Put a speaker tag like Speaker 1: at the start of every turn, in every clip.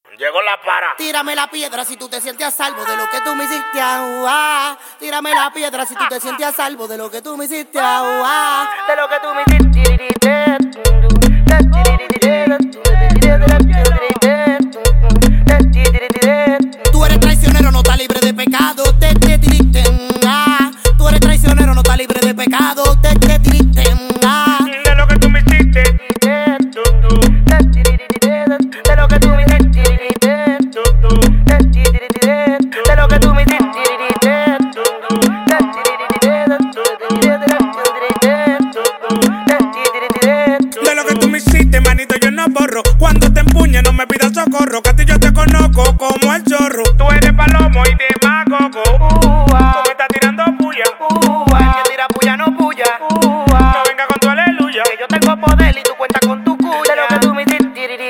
Speaker 1: Llegó la para.
Speaker 2: Tírame la piedra si tú te sientes a salvo de lo que tú me hiciste. Tírame la piedra si tú te sientes a salvo de lo que tú me hiciste. De lo que tú me hiciste. Tú eres traicionero, no estás libre de pecado. Tú eres traicionero, no estás libre de pecado.
Speaker 1: De lo que tú me hiciste.
Speaker 2: De lo que tú me hiciste. De lo que tú me hiciste.
Speaker 1: De lo que tú me hiciste, manito, yo no borro. Cuando te empuñe, no me pidas socorro. Que a ti yo te conozco como el zorro. Tú eres palomo y demagogo. Tú me estás tirando puya.
Speaker 2: El que tira puya no puya.
Speaker 1: No venga con tu aleluya.
Speaker 2: Que yo tengo poder y tú cuentas con tu cuya. De lo que tú me hiciste.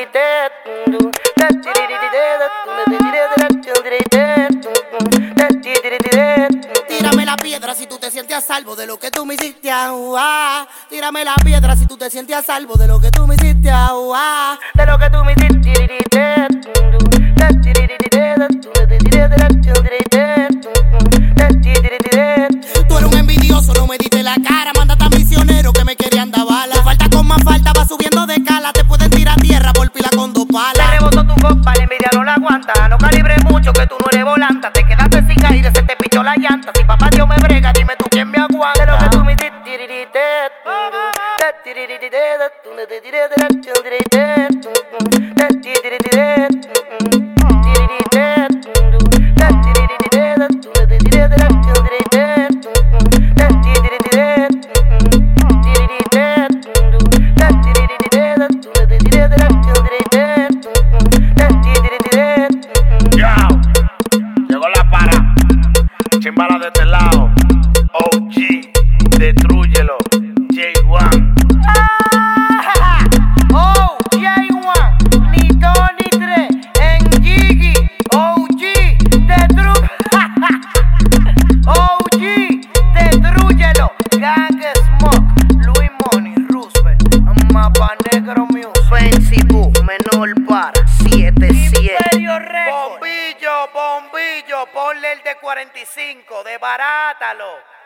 Speaker 2: Tírame la piedra si tú te sientes a salvo de lo que tú me hiciste. Tírame la piedra si tú te sientes a salvo de lo que tú me hiciste. De lo que tú me hiciste. Tú eres un envidioso, no me diste la cara. Mándate a misionero que me querían dar bala. Te falta con más falta, va subiendo de escala. Te pueden tirar a tierra por pila con 2 palas.
Speaker 3: Le rebotó tu copa, la envidia no la aguanta. No calibres mucho que tú no eres volanta. Te quedaste sin aire, se te pichó la llanta. Si papá Dios me brega, dime tú quién me aguanta.
Speaker 2: De lo que tú me hiciste.
Speaker 1: Llegó la para. Chimbala de este lado. OG, destrúyelo. J1.
Speaker 3: Oh, J1, ni 2 ni 3. En Gigi, OG, OG, destrúyelo. Gang Smoke, Louis Money, Roosevelt, Mapa Negro Music.
Speaker 2: Facebook, menor para 77.
Speaker 3: Bombillo, ponle el de 45, desbarátalo.